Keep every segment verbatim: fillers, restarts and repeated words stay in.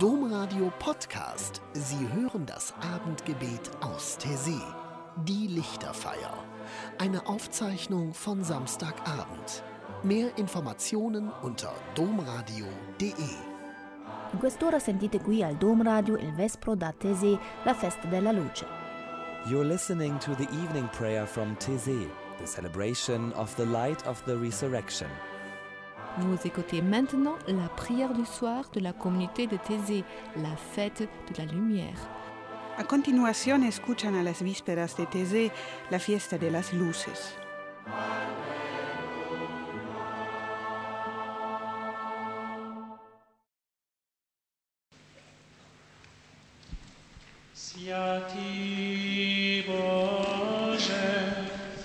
Domradio Podcast. Sie hören das Abendgebet aus Taizé. Die Lichterfeier. Eine Aufzeichnung von Samstagabend. Mehr Informationen unter domradio punto de. In quest'ora sentite qui al Dom Radio il Vespro da Taizé, la festa della luce. You're listening to the evening prayer from Taizé, the celebration of the light of the resurrection. Vous écoutez maintenant la prière du soir de la communauté de Taizé, la fête de la lumière. A continuación escuchan a las vísperas de Taizé, la fiesta de las luces. Siati Bože,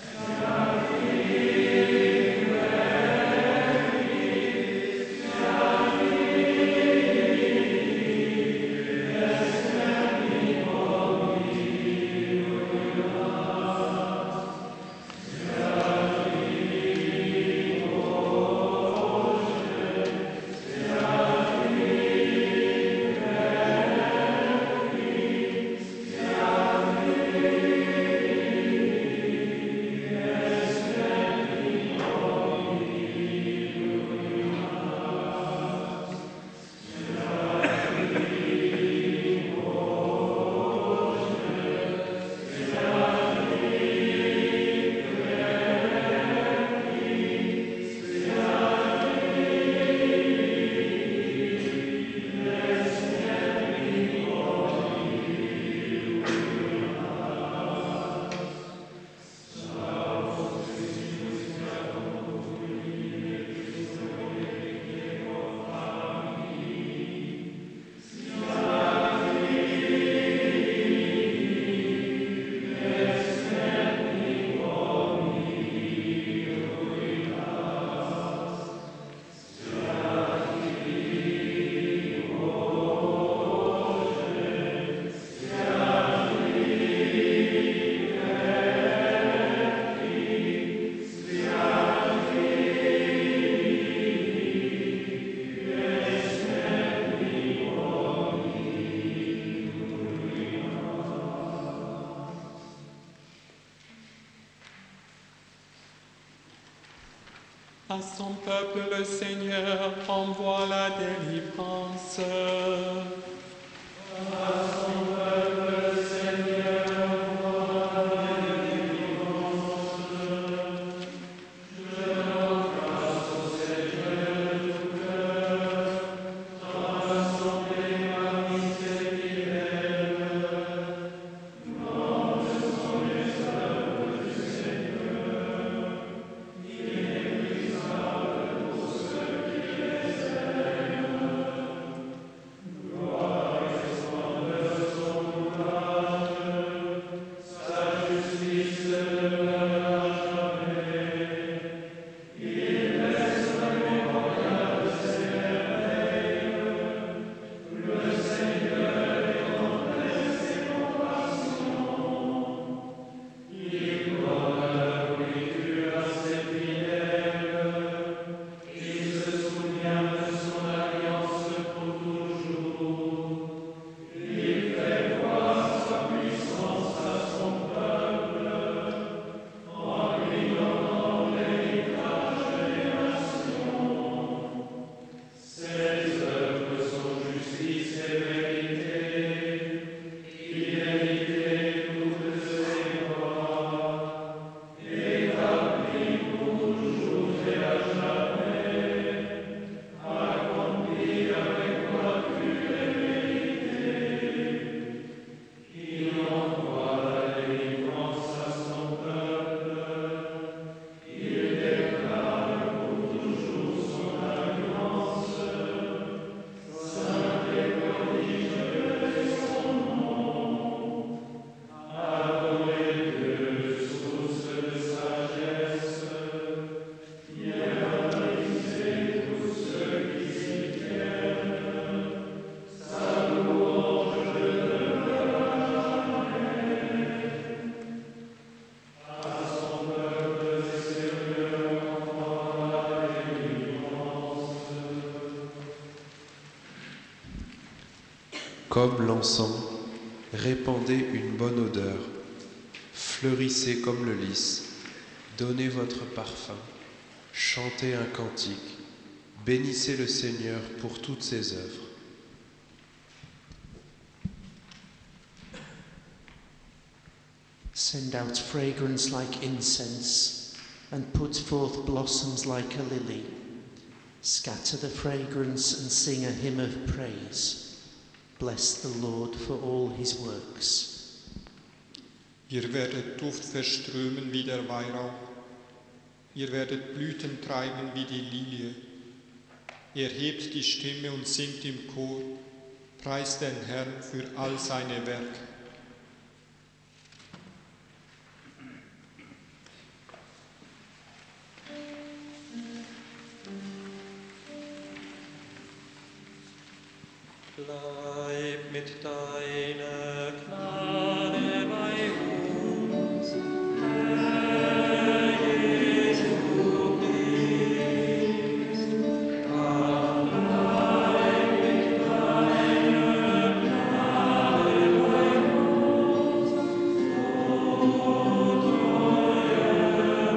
à son peuple le Seigneur envoie la délivrance. À son peuple le Seigneur envoie la délivrance. Je rends grâce au Seigneur de tout cœur, rassembler ma miséricorde, nom de son œuvre du Seigneur. Gloire et splendeur Comme l'encens, répandez une bonne odeur, fleurissez comme le lys, donnez votre parfum, chantez un cantique, bénissez le Seigneur pour toutes ses œuvres. Send out fragrance like incense, and put forth blossoms like a lily. Scatter the fragrance and sing a hymn of praise. Bless the Lord for all his works. Ihr werdet Duft verströmen wie der Weihrauch. Ihr werdet Blüten treiben wie die Lilie. Erhebt die Stimme und singt im Chor. Preist den Herrn für all seine Werke. Bleib mit deiner Gnade bei uns, Herr Jesu Christ. Bleib mit deiner Gnade bei uns, so treuer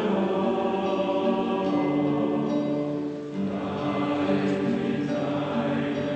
Gott. Bleib mit deiner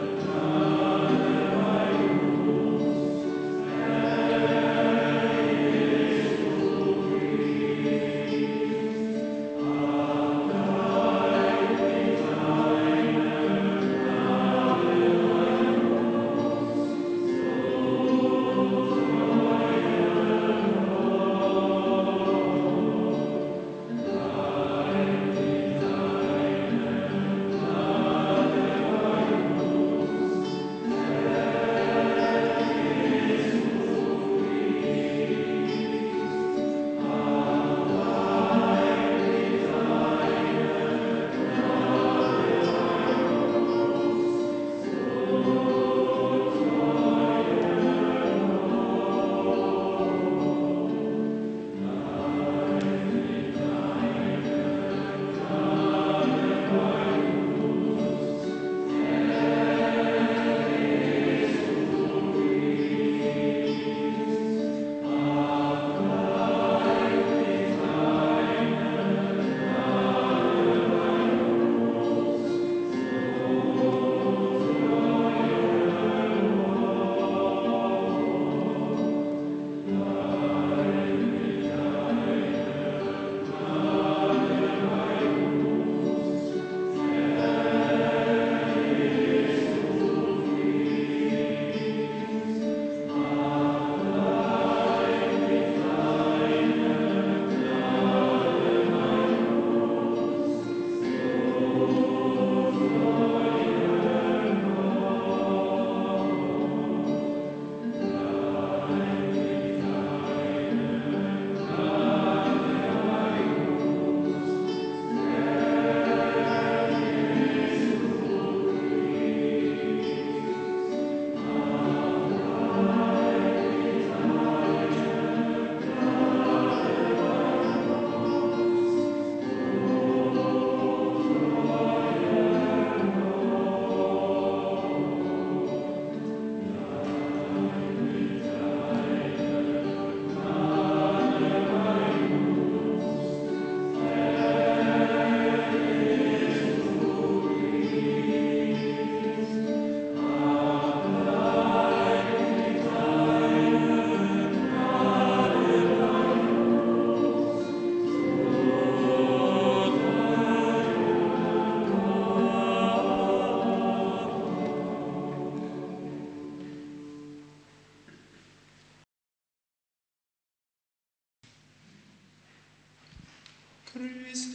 Christe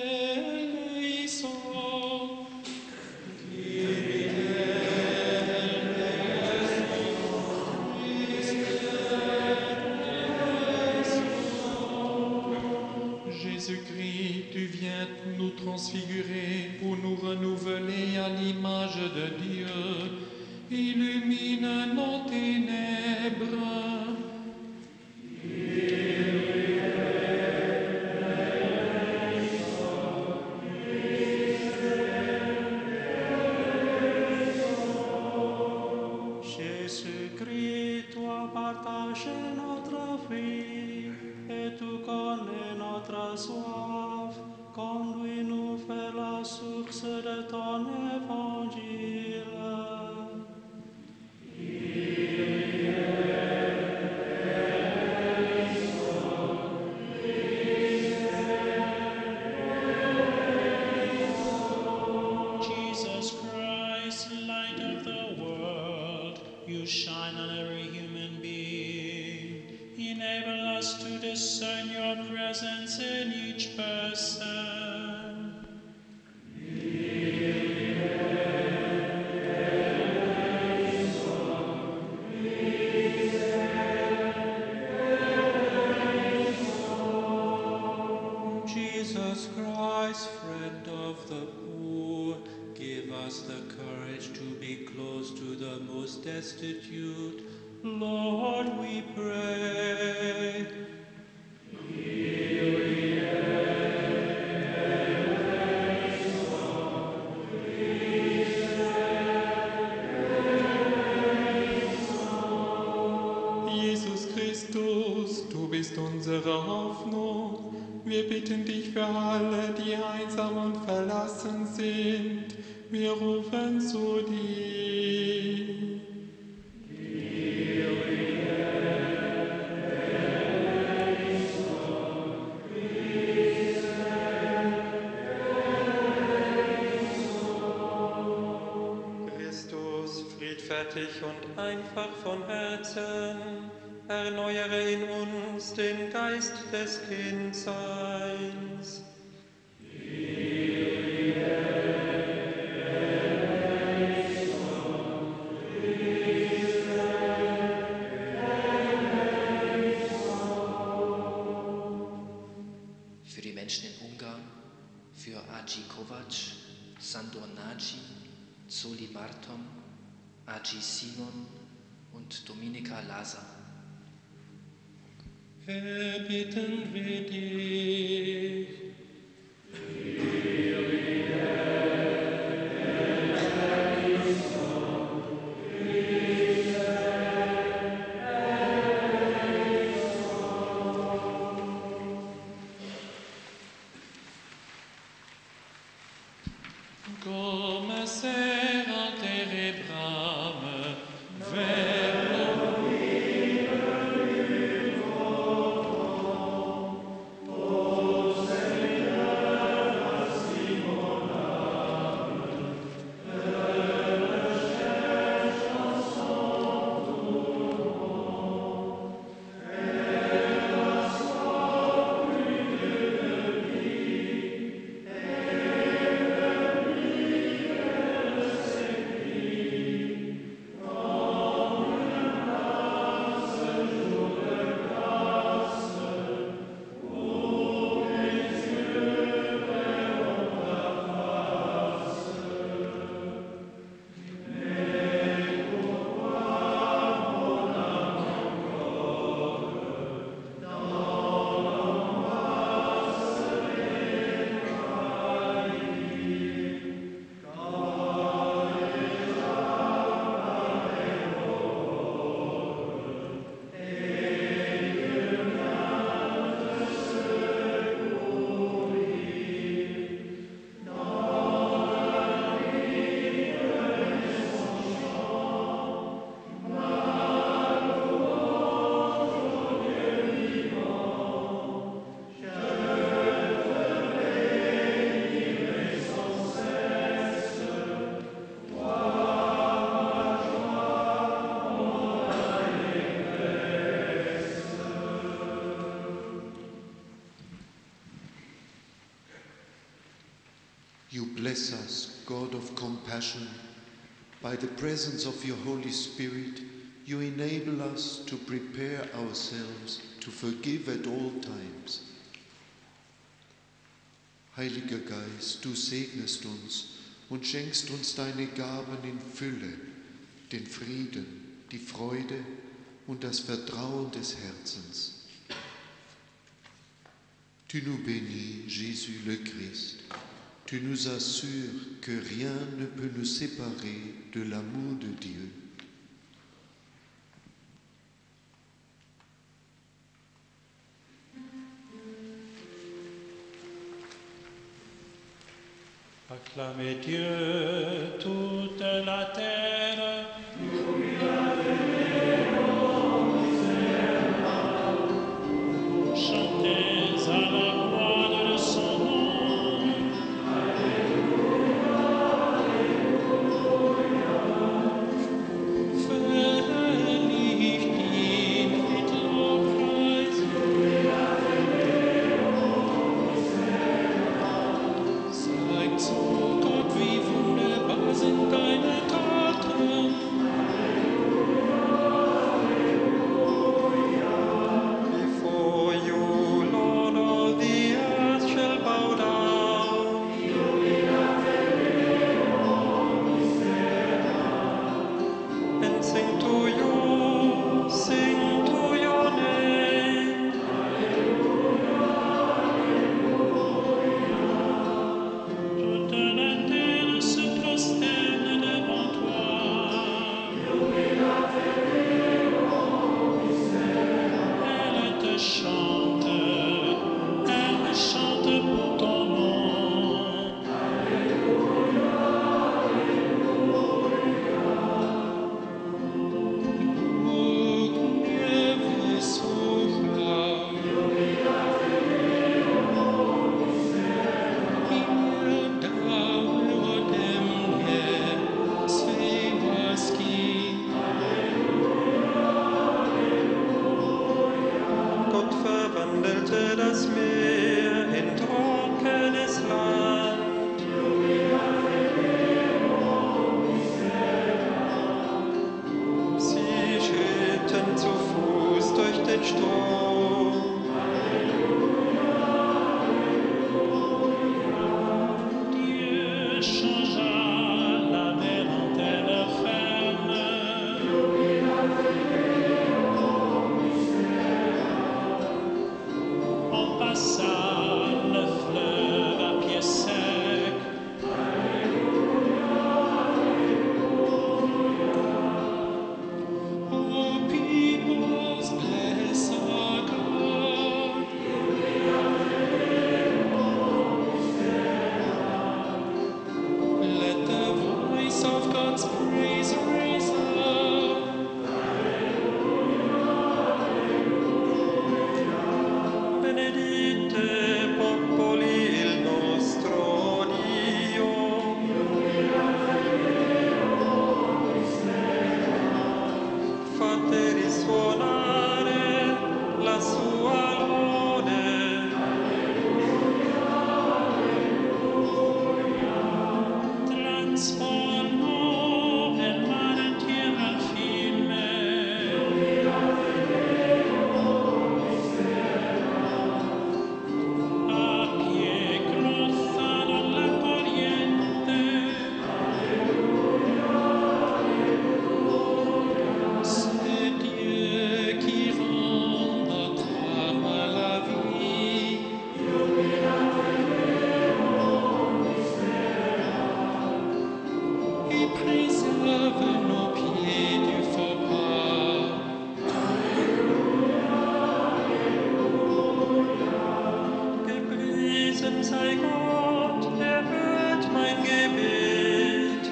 eleison, Jésus-Christ, tu viens nous transfigurer pour nous renouveler à l'image de Dieu. Illumine nos ténèbres. Jésus ton évangile. Jesus Christ, light of the world, you shine on every human being. Enable us to discern your presence in each person. Jesus Christ, friend of the poor, give us the courage to be close to the most destitute. Lord, we pray. Jesus Christus, du bist unsere Hoffnung. Wir bitten dich für alle, die einsam und verlassen sind. Wir rufen zu dir. Christus, friedfertig und einfach von Herzen, erneuere in uns den Geist des Kindseins. Für die Menschen in Ungarn, für Agi Kovac, Sandor Nagy, Zoli Marton, Agi Simon und Dominika Lazar. Erbitten wir dich. Come sera terebrame, verbo You bless us, God of compassion. By the presence of your Holy Spirit, you enable us to prepare ourselves to forgive at all times. Heiliger Geist, du segnest uns und schenkst uns deine Gaben in Fülle, den Frieden, die Freude und das Vertrauen des Herzens. Tu nous bénis, Jésus le Christ. Tu nous assures que rien ne peut nous séparer de l'amour de Dieu. Acclamez Dieu, toute la terre. Chantez à la gloire de son nom. Verherrlicht ihn mit Lobpreis. Zeigt so, Gott, wie wunderbar sind deine Taten. Before you, Lord, all the earth shall bow down. And sing to you, sing to your name. Toute la terre se prosterne devant toi. Elle te chante, elle chante pour ton nom. Bóg mnie wysłuchał i nie dał ode mnie swej łaski. Gott verwandelte das Meer in trockenes Land. Sie schritten zu Fuß durch den Strom. Dieu changea la mer en terre ferme. On passa le fleuve à pied sec. Oh, peoples, bless our God. Let the voice of God's praise raise up. Benedite popoli il nostro Dio. Fate risuonare la sua lode. Transformò el mar en tierra firme. A pie cruzado la corriente. C'est Dieu qui rend notre âme à la vie. Et préserve nos pieds du faux pas. Gepriesen sei Gott, er hört mein Gebet.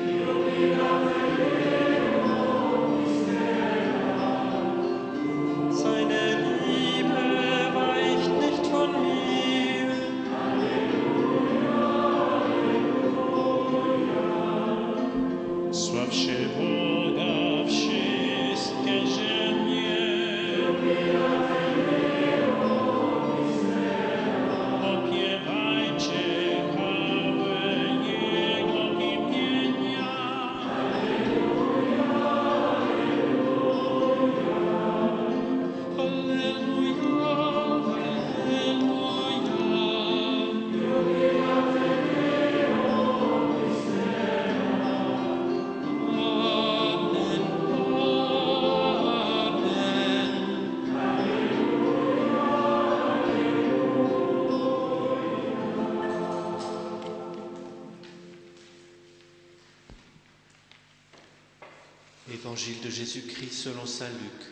Seine Liebe weicht nicht von mir. Sławszy Boga wszystkie ziemie. Opiewajcie chwałę Jego imienia. Alleluja, Amen, amen. Évangile de Jésus-Christ selon saint Luc.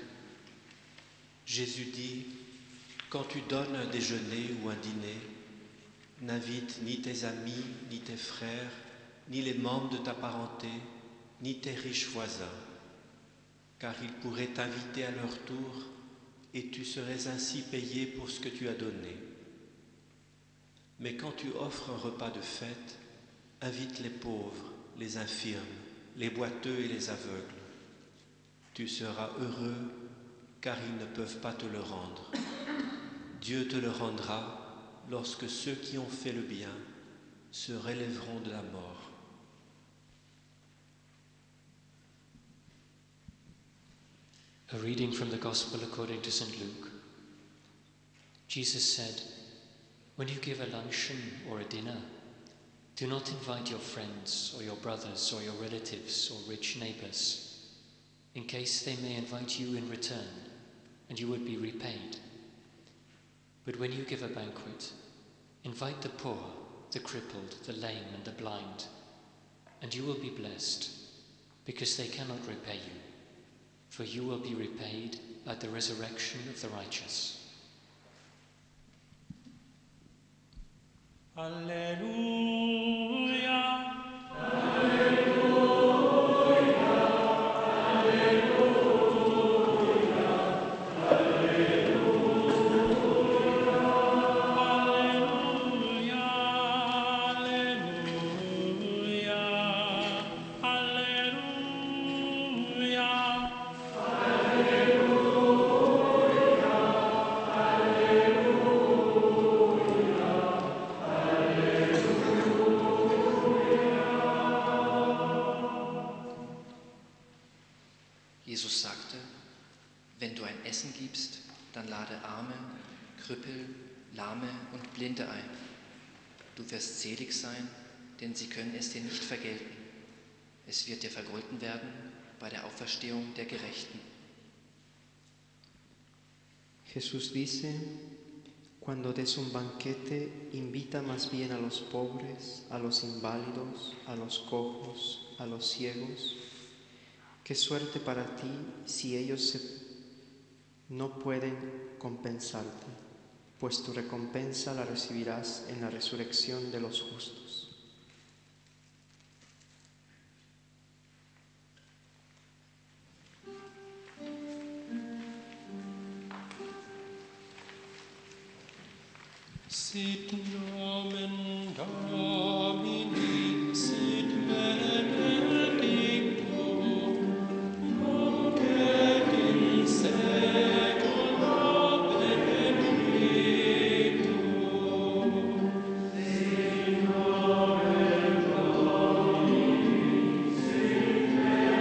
Jésus dit, quand tu donnes un déjeuner ou un dîner, N'invite ni tes amis, ni tes frères, ni les membres de ta parenté, ni tes riches voisins, car ils pourraient t'inviter à leur tour et tu serais ainsi payé pour ce que tu as donné. Mais quand tu offres un repas de fête, invite les pauvres, les infirmes, les boiteux et les aveugles. Tu seras heureux, car ils ne peuvent pas te le rendre. Dieu te le rendra lorsque ceux qui ont fait le bien se relèveront de la mort. A reading from the Gospel according to Saint Luke. Jesus said, "When you give a luncheon or a dinner, do not invite your friends or your brothers or your relatives or rich neighbors, in case they may invite you in return, and you would be repaid. But when you give a banquet, invite the poor, the crippled, the lame, and the blind, and you will be blessed, because they cannot repay you, for you will be repaid at the resurrection of the righteous." Alleluia. Jesus sagte, wenn du ein Essen gibst, dann lade Arme, Krüppel, Lahme und Blinde ein. Du wirst selig sein, denn sie können es dir nicht vergelten. Es wird dir vergolten werden bei der Auferstehung der Gerechten. Jesús dice, cuando des un banquete, invita más bien a los pobres, a los inválidos, a los cojos, a los ciegos. Qué suerte para ti si ellos se, no pueden compensarte, pues tu recompensa la recibirás en la resurrección de los justos. Sit nomen Domini, sit benedictum, nunc et in saecula benedictum. Sit nomen Domini, sit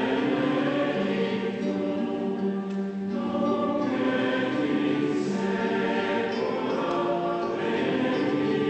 benedictum, nunc et in saecula benedictum.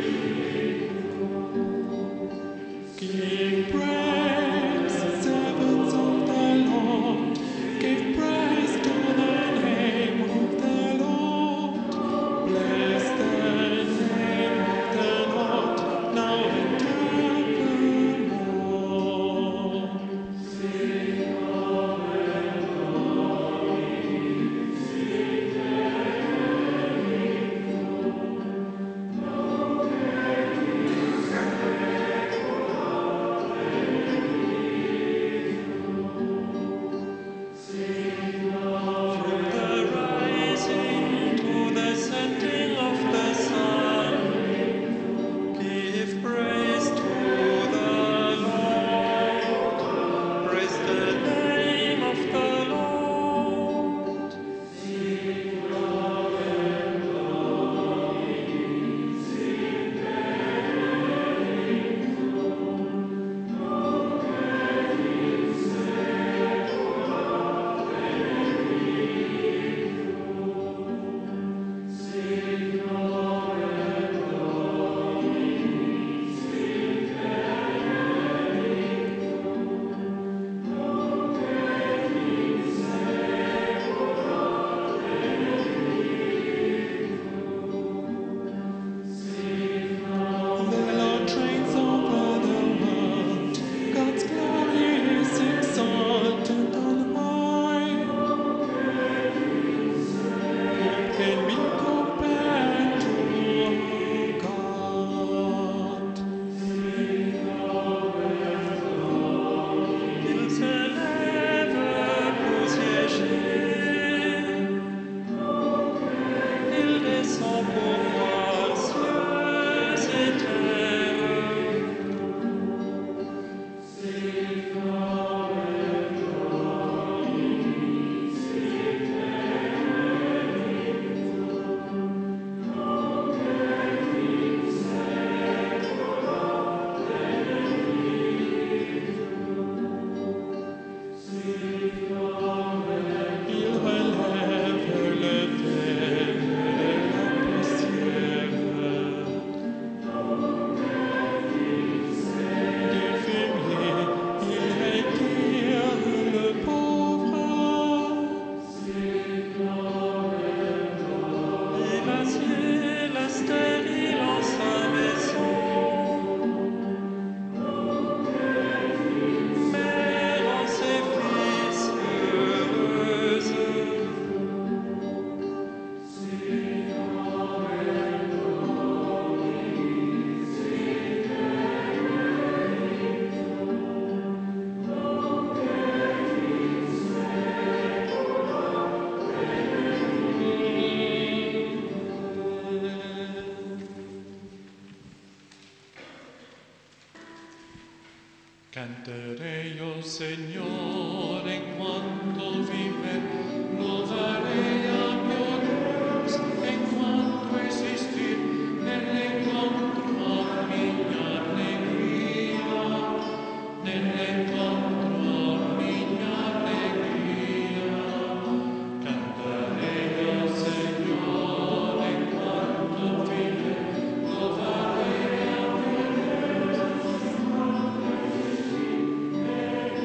Canteré yo, Señor, en cuanto vive, lodaré a mi Dios, en cuanto existir, nel encontro miña alegría, nel encontro miña alegría. Canteré yo, Señor, en cuanto vive, lodaré a mi Dios, en cuanto existir.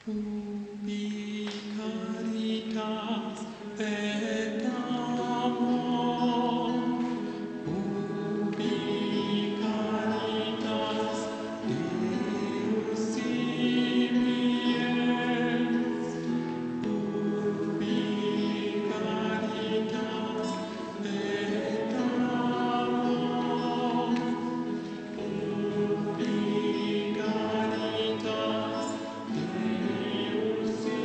Ubi caritas et amor, ubi caritas Deus simiens, ubi caritas et amor, ubi caritas Deus simiens.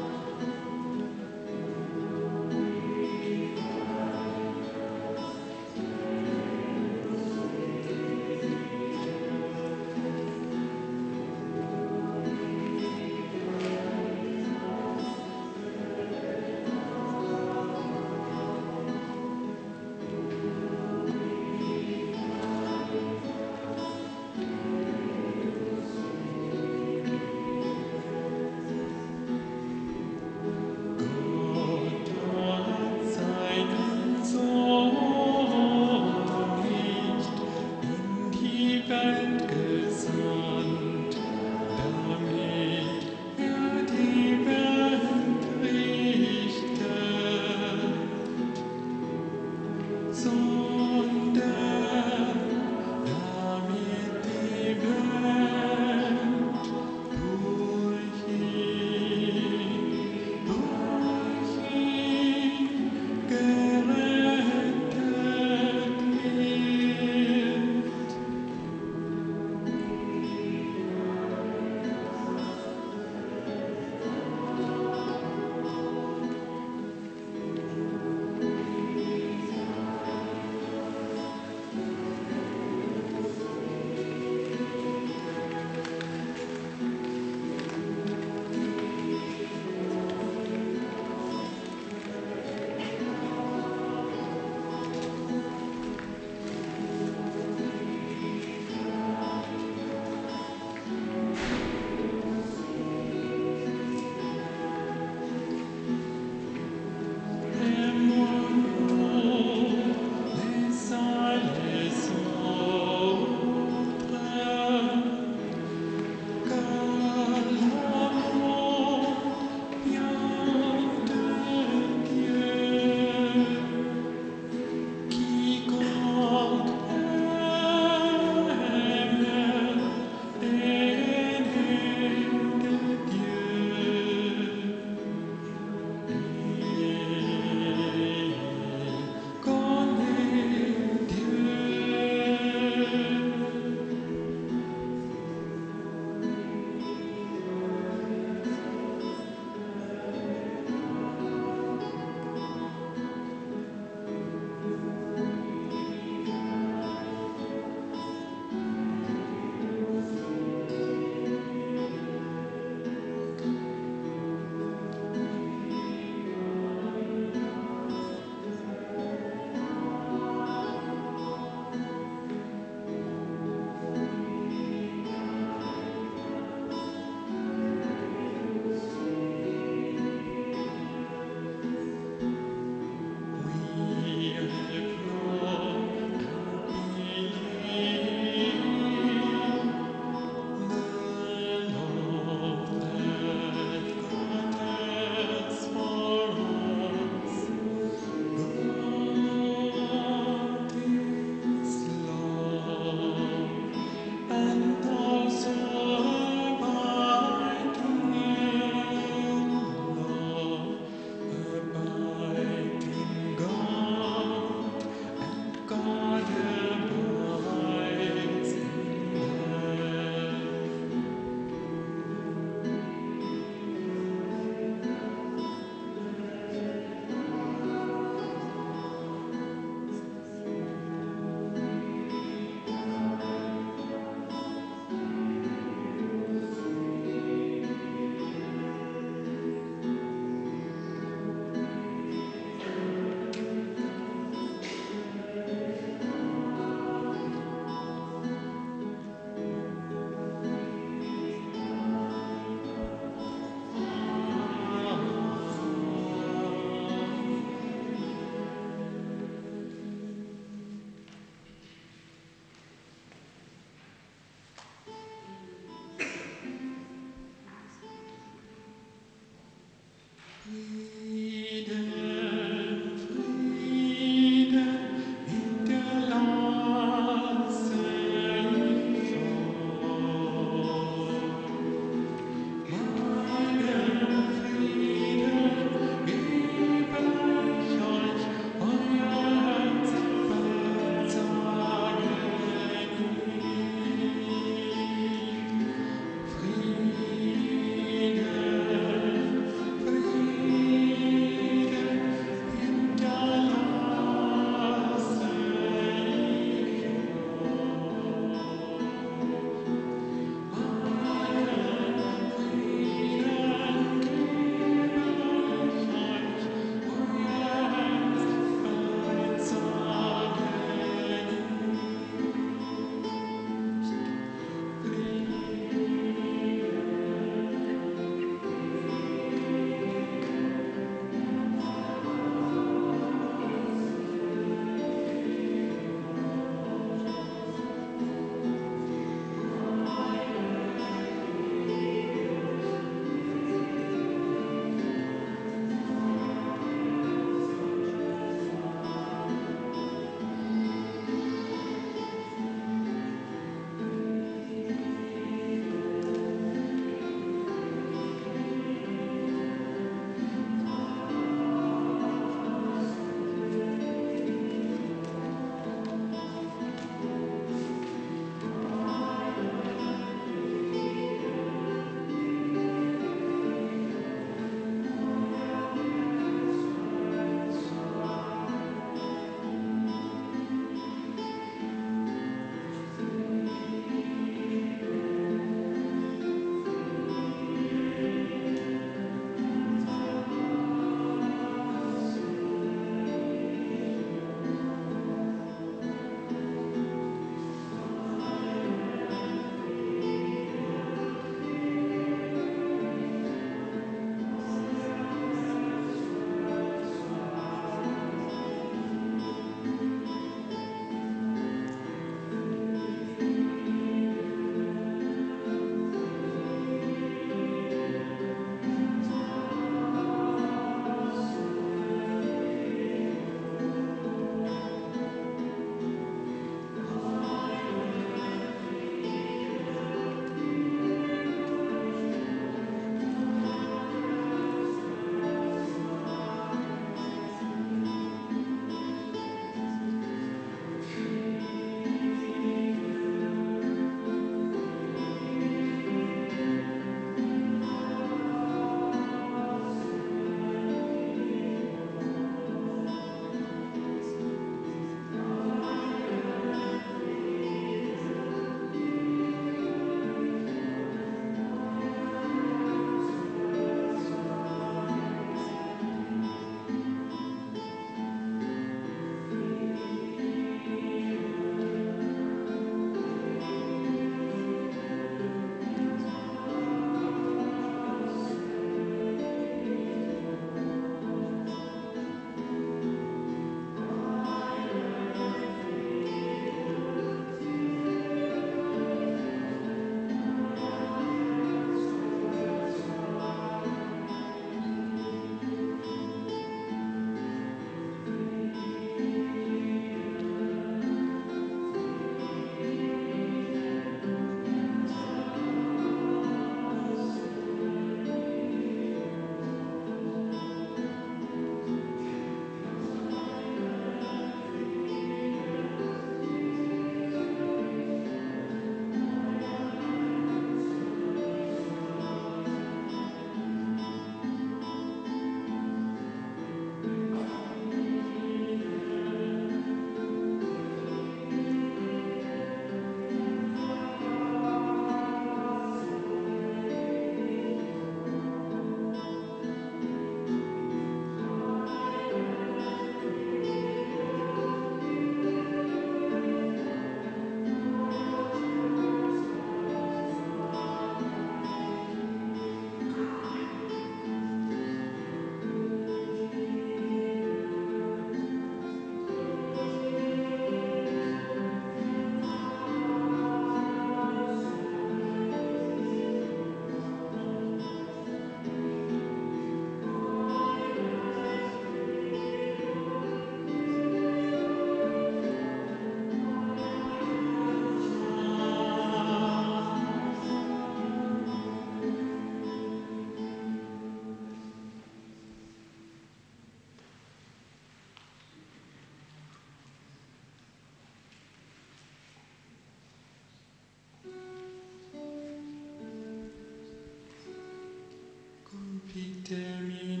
termine